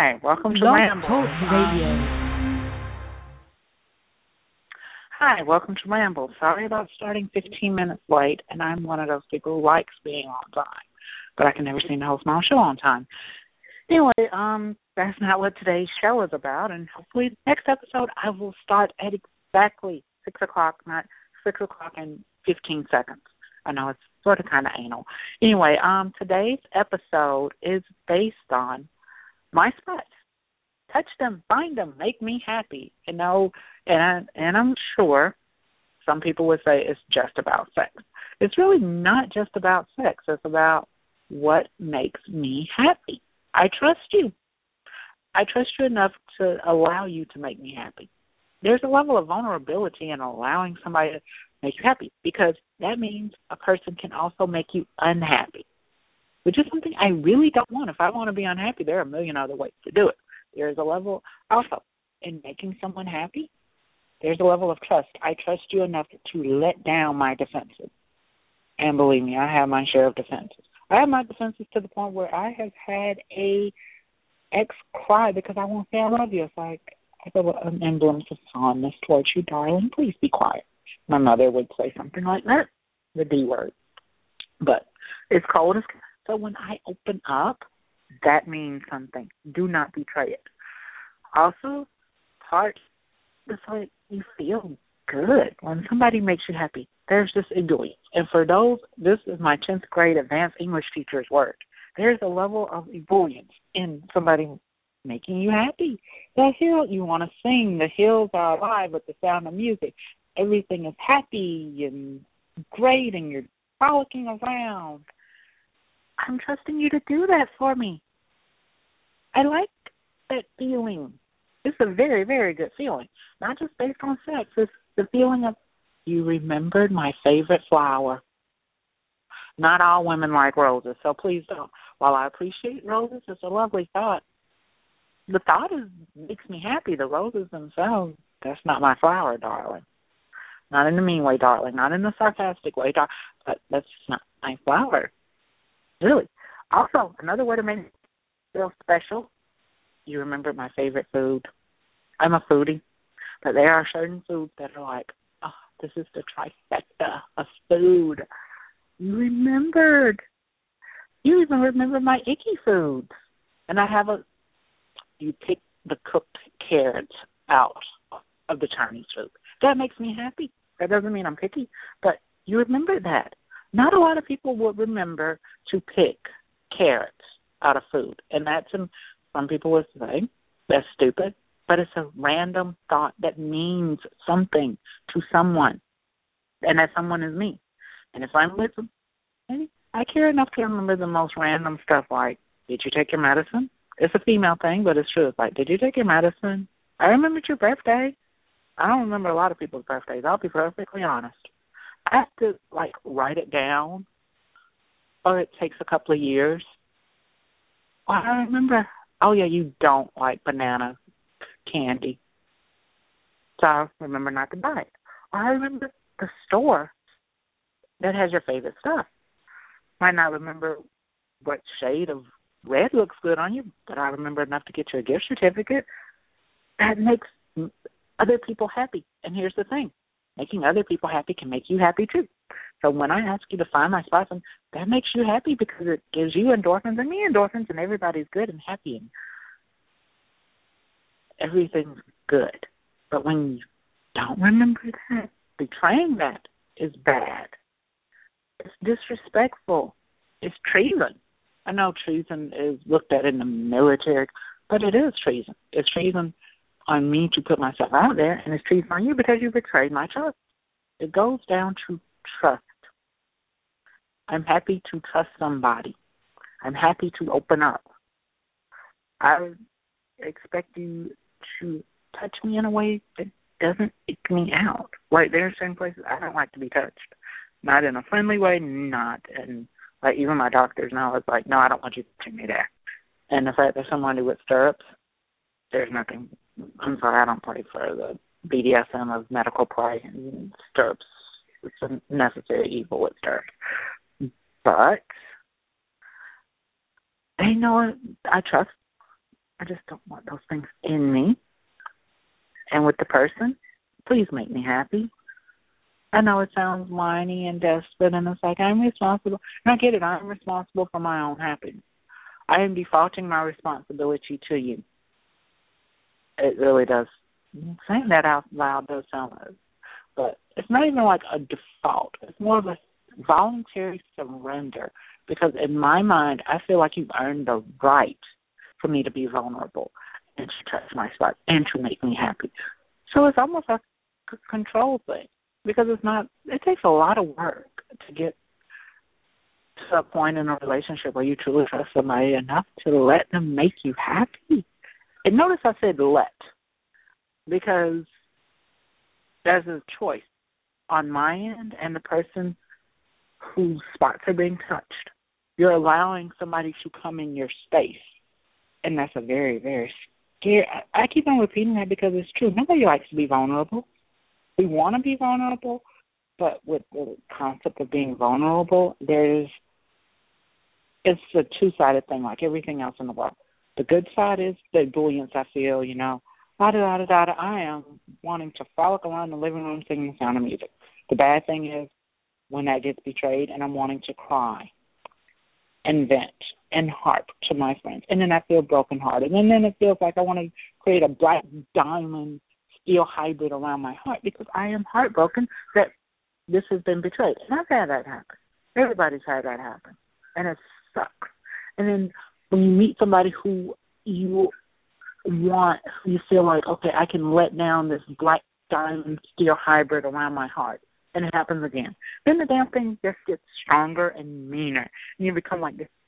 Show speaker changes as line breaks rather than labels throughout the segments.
Hi, welcome to
Blog
Ramble.
Talk Radio.
Hi, welcome to Ramble. Sorry about starting 15 minutes late, and I'm one of those people who likes being on time, but I can never seem to host my own show on time. Anyway, that's not what today's show is about, and hopefully next episode I will start at exactly 6 o'clock, not 6 o'clock and 15 seconds. I know it's sort of kind of anal. Anyway, today's episode is based on my spots. Touch them, find them, make me happy. You know, and I'm sure some people would say it's just about sex. It's really not just about sex. It's about what makes me happy. I trust you. I trust you enough to allow you to make me happy. There's a level of vulnerability in allowing somebody to make you happy, because that means a person can also make you unhappy, which is something I really don't want. If I want to be unhappy, there are a million other ways to do it. There's a level also in making someone happy. There's a level of trust. I trust you enough to let down my defenses. And believe me, I have my share of defenses. I have my defenses to the point where I have had a ex cry because I won't say I love you. It's like, I have an emblem of fondness towards you, darling. Please be quiet. My mother would say something like that, the D word. But it's cold as. So when I open up, that means something. Do not betray it. Also, it's like you feel good when somebody makes you happy. There's this ebullience. And for those, this is my 10th grade advanced English teacher's word. There's a level of ebullience in somebody making you happy. The hill, you want to sing. The hills are alive with the sound of music. Everything is happy and great, and you're frolicking around. I'm trusting you to do that for me. I like that feeling. It's a very, very good feeling. Not just based on sex. It's the feeling of, you remembered my favorite flower. Not all women like roses, so please don't. While I appreciate roses, it's a lovely thought. The thought makes me happy. The roses themselves, that's not my flower, darling. Not in the mean way, darling. Not in the sarcastic way, darling. But that's just not my flower. Really. Also, another way to make me feel special, you remember my favorite food. I'm a foodie, but there are certain foods that are like, oh, this is the trifecta of food. You remembered. You even remember my icky foods. And you pick the cooked carrots out of the Chinese food. That makes me happy. That doesn't mean I'm picky, but you remember that. Not a lot of people would remember to pick carrots out of food. And some people would say, that's stupid, but it's a random thought that means something to someone. And that someone is me. And if I'm with them, I care enough to remember the most random stuff like, did you take your medicine? It's a female thing, but it's true. It's like, did you take your medicine? I remembered your birthday. I don't remember a lot of people's birthdays. I'll be perfectly honest. I have to, write it down, or it takes a couple of years. Well, I remember, oh, yeah, you don't like banana candy, so I remember not to buy it. Or I remember the store that has your favorite stuff. Might not remember what shade of red looks good on you, but I remember enough to get you a gift certificate. That makes other people happy. And here's the thing. Making other people happy can make you happy too. So when I ask you to find my spots, that makes you happy because it gives you endorphins and me endorphins, and everybody's good and happy and everything's good. But when you don't remember that, betraying that is bad. It's disrespectful. It's treason. I know treason is looked at in the military, but it is treason. It's treason on me to put myself out there, and it's treason on you because you betrayed my trust. It goes down to trust. I'm happy to trust somebody. I'm happy to open up. I expect you to touch me in a way that doesn't ick me out. Like, there are certain places I don't like to be touched. Not in a friendly way, not in, even my doctors know, it's like, no, I don't want you touching me there. And the fact that someone with stirrups, there's nothing. I'm sorry, I don't play for the BDSM of medical play and stirrups. It's a necessary evil with stirrups. But they know I trust I just don't want those things in me. And with the person, please make me happy. I know it sounds whiny and desperate, and it's like I'm responsible. And I get it. I'm responsible for my own happiness. I am defaulting my responsibility to you. It really does. Saying that out loud does sound good. But it's not even like a default. It's more of a voluntary surrender, because in my mind, I feel like you've earned the right for me to be vulnerable and to touch my spot and to make me happy. So it's almost like a control thing, because it takes a lot of work to get to a point in a relationship where you truly trust somebody enough to let them make you happy. And notice I said let, because there's a choice on my end and the person whose spots are being touched. You're allowing somebody to come in your space, and that's a very, very scary. I keep on repeating that because it's true. Nobody likes to be vulnerable. We want to be vulnerable, but with the concept of being vulnerable, it's a two-sided thing, like everything else in the world. The good side is the buoyance I feel, I am wanting to frolic around the living room singing the sound of music. The bad thing is when that gets betrayed and I'm wanting to cry and vent and harp to my friends. And then I feel brokenhearted. And then it feels like I want to create a black diamond steel hybrid around my heart, because I am heartbroken that this has been betrayed. And I've had that happen. Everybody's had that happen. And it sucks. And then when you meet somebody who you feel like, okay, I can let down this black diamond steel hybrid around my heart, and it happens again. Then the damn thing just gets stronger and meaner, and you become like this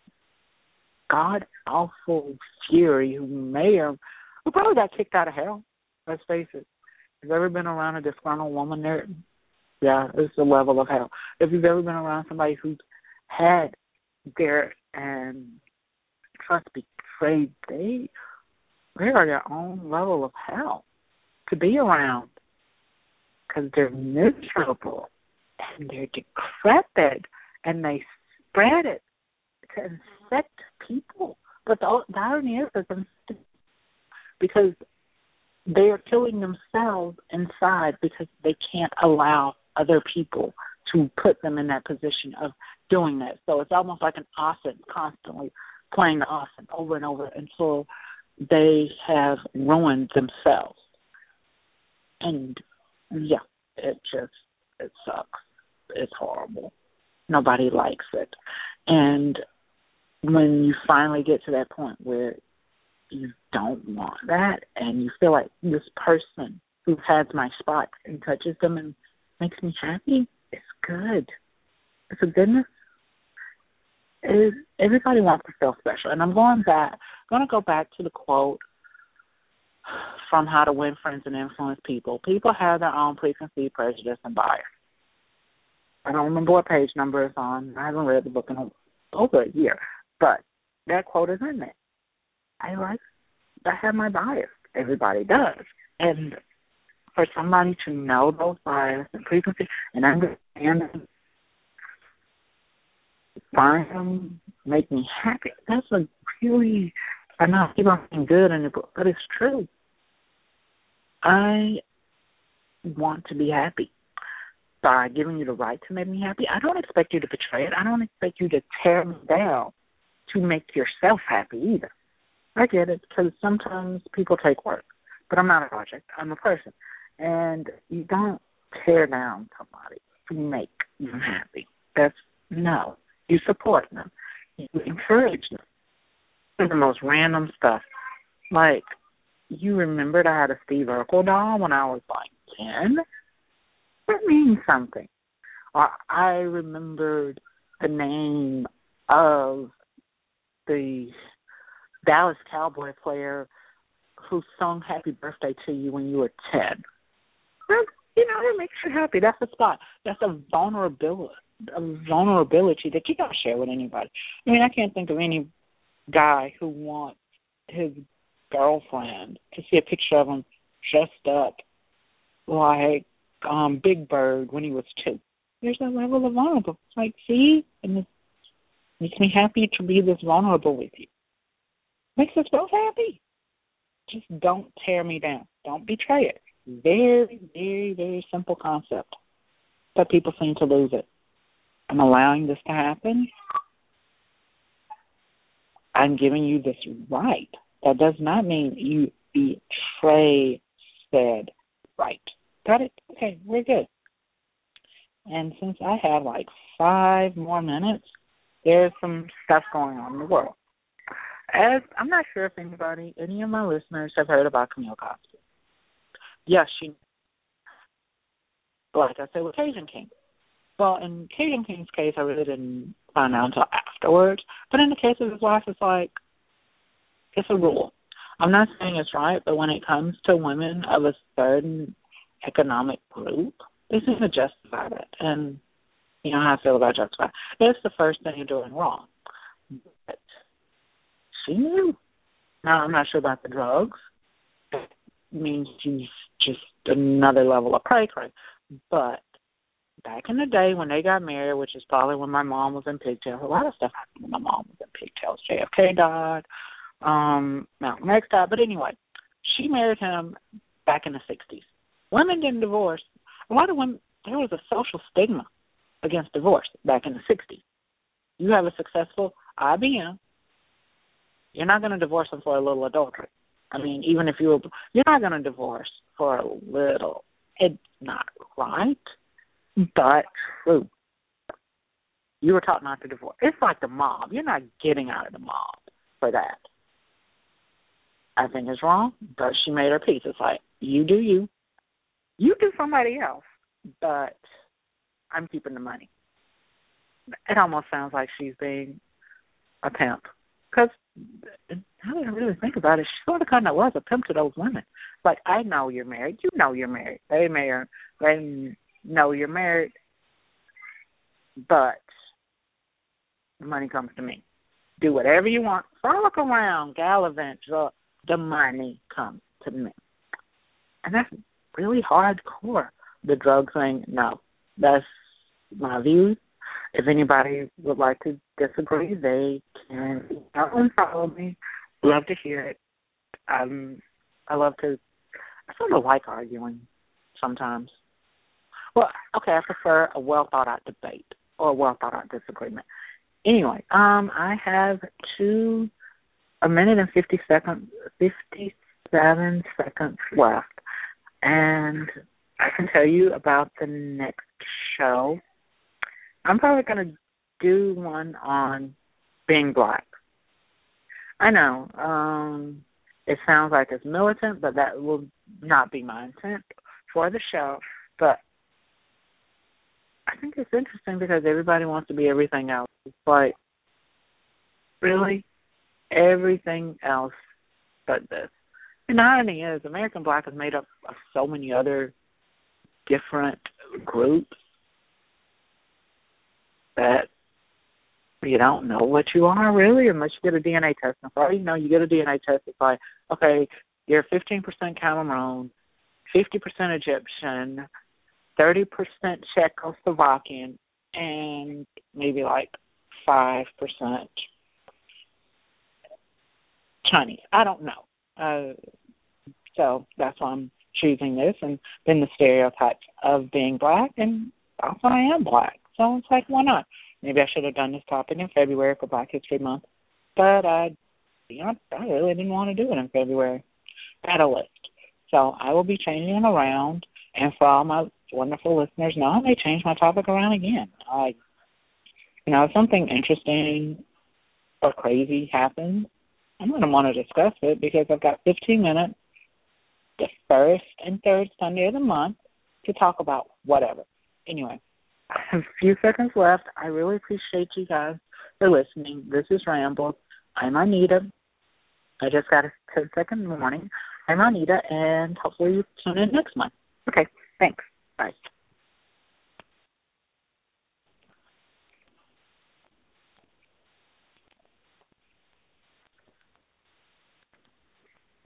god-awful fury who probably got kicked out of hell. Let's face it. If you've ever been around a disgruntled woman there, yeah, it's the level of hell. If you've ever been around somebody who's had their trust betrayed, they are their own level of hell to be around, because they're miserable and they're decrepit and they spread it to infect people. But the irony is because they are killing themselves inside because they can't allow other people to put them in that position of doing that. So it's almost like an offense, constantly playing the offense over and over until they have ruined themselves. And, yeah, it sucks. It's horrible. Nobody likes it. And when you finally get to that point where you don't want that and you feel like this person who has my spot and touches them and makes me happy, it's good. It's a goodness. Everybody wants to feel special. And I'm going to go back to the quote from How to Win Friends and Influence People. People have their own preconceived prejudice and bias. I don't remember what page number it's on. I haven't read the book in over a year. But that quote is in there. I have my bias. Everybody does. And for somebody to know those bias and preconceived and understand them, find them, make me happy, that's a really, I know I keep on saying good in the book, but it's true. I want to be happy. By giving you the right to make me happy, I don't expect you to betray it. I don't expect you to tear me down to make yourself happy either. I get it, because sometimes people take work, but I'm not a project. I'm a person. And you don't tear down somebody to make them happy. No. You support them. You encourage them. It's the most random stuff. Like, you remembered I had a Steve Urkel doll when I was like 10? That means something. Or I remembered the name of the Dallas Cowboy player who sung Happy Birthday to you when you were 10. That makes you happy. That's a spot. That's a vulnerability that you don't share with anybody. I mean, I can't think of any guy who wants his girlfriend to see a picture of him dressed up like Big Bird when he was 2. There's that level of vulnerable. It's like, see, and it makes me happy to be this vulnerable with you. makes us both happy. Just don't tear me down. Don't betray it. Very, very, very simple concept, but people seem to lose it. I'm allowing this to happen. I'm giving you this right. That does not mean you betray said right. Got it? Okay, we're good. And since I have like 5 more minutes, there's some stuff going on in the world. As I'm not sure if any of my listeners have heard about Camille Cosby. Yes, like I said with Cajun King. Well, in Cajun King's case, I really didn't find out until afterwards. But in the case of his wife, it's like, it's a rule. I'm not saying it's right, but when it comes to women of a certain economic group, they seem to justify it. And you know how I feel about justify. It's the first thing you're doing wrong. But she knew. Now, I'm not sure about the drugs. It means she's just another level of cray. But back in the day when they got married, which is probably when my mom was in pigtails, a lot of stuff happened when my mom was in pigtails. JFK died, Malcolm X died. But anyway, she married him back in the 60s. Women didn't divorce. A lot of women, there was a social stigma against divorce back in the 60s. You have a successful IBM, you're not going to divorce them for a little adultery. I mean, even if you're not going to divorce for a little. It's not right, but true. You were taught not to divorce. It's like the mob. You're not getting out of the mob for that. I think it's wrong, but she made her peace. It's like, you do you. You do somebody else, but I'm keeping the money. It almost sounds like she's being a pimp. Because now that I really think about it, she sort of kind of was a pimp to those women. Like, I know you're married. You know you're married. They know you're married, but the money comes to me. Do whatever you want. Frolic around, gallivant. The money comes to me. And that's really hardcore. The drug thing, no. That's my view. If anybody would like to disagree, they can follow me. Love to hear it. I sort of like arguing sometimes. Well, okay, I prefer a well-thought-out debate or a well-thought-out disagreement. Anyway, I have 1 minute and 57 seconds left, and I can tell you about the next show. I'm probably going to do one on being black. I know, it sounds like it's militant, but that will not be my intent for the show. But I think it's interesting because everybody wants to be everything else. It's like, really? Everything else but this. And the irony is, American Black is made up of so many other different groups that you don't know what you are really unless you get a DNA test. And for all you know, you get a DNA test, it's like, okay, you're 15% Cameroon, 50% Egyptian, 30% Czechoslovakian, and maybe like 5% Chinese. I don't know. So that's why I'm choosing this, and then the stereotypes of being black, and also I am black. So it's like, why not? Maybe I should have done this topic in February for Black History Month, but I really didn't want to do it in February. I had a list. So I will be changing it around, and for all my wonderful listeners know, I may change my topic around again. If something interesting or crazy happens, I'm going to want to discuss it because I've got 15 minutes the first and third Sunday of the month to talk about whatever. Anyway, I have a few seconds left. I really appreciate you guys for listening. This is Ramble. I'm Anita. I just got a 10-second warning. I'm Anita, and hopefully you tune in next month. Okay, thanks. Bye.